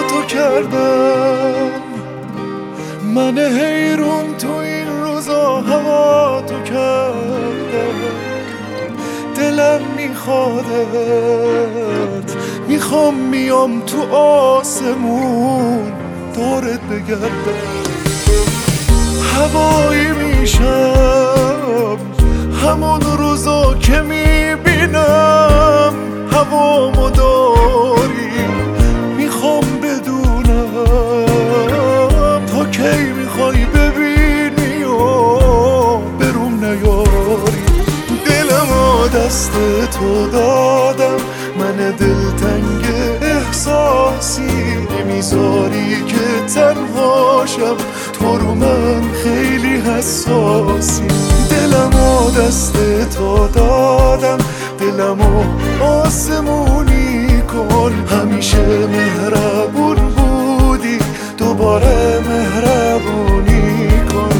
تو کردم، من حیرون تو این روزا هوا تو کردم. دلم میخوادت، میخوام میام تو آسمون دورت بگردم. هوایی میشم همون روزا که میبینم هوامو داری. میخوام بدونم تا کی میخوای ببینی و بروم نیاری. دلمو دست تو دادم، من دلتنگ احساسی نمیذاری که تنهاشم، تو رو من خیلی حساسی. دلمو دست تو دادم، دلمو آسمونی کن. همیشه مهربون بودی، دوباره مهربونی کن.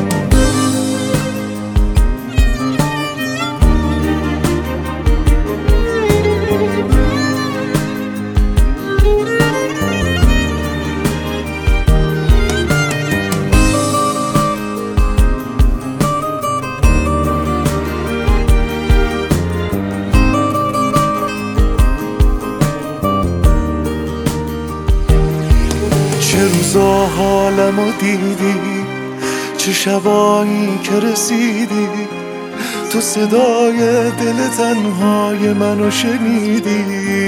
چه روزا حالمو دیدی، چه شبایی که رسیدی، تو صدای دل تنهای منو شنیدی.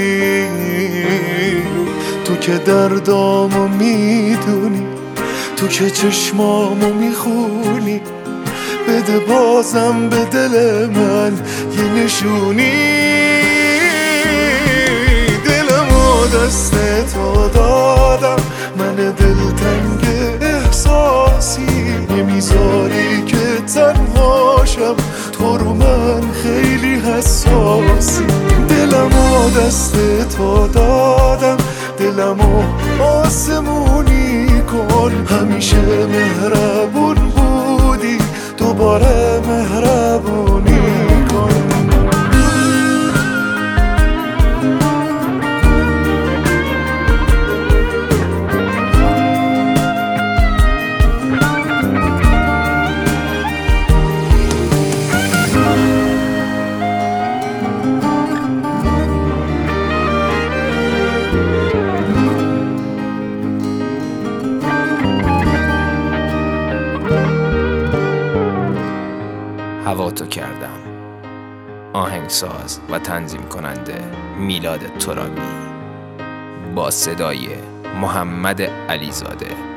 تو که دردامو میدونی، تو که چشمامو میخونی، بده بازم به دل من یه نشونی. دلمو دست تو دادم، من دلتنگ احساسی نمیذاری که تنهاشم، تو رو من خیلی حساسی. دلمو دست تو دادم، دلمو آسمونی کن. همیشه مهربون بودی، دوباره مهربونی کن. هوا تو کردم. آهنگساز و تنظیم کننده میلاد ترابی با صدای محمد علیزاده.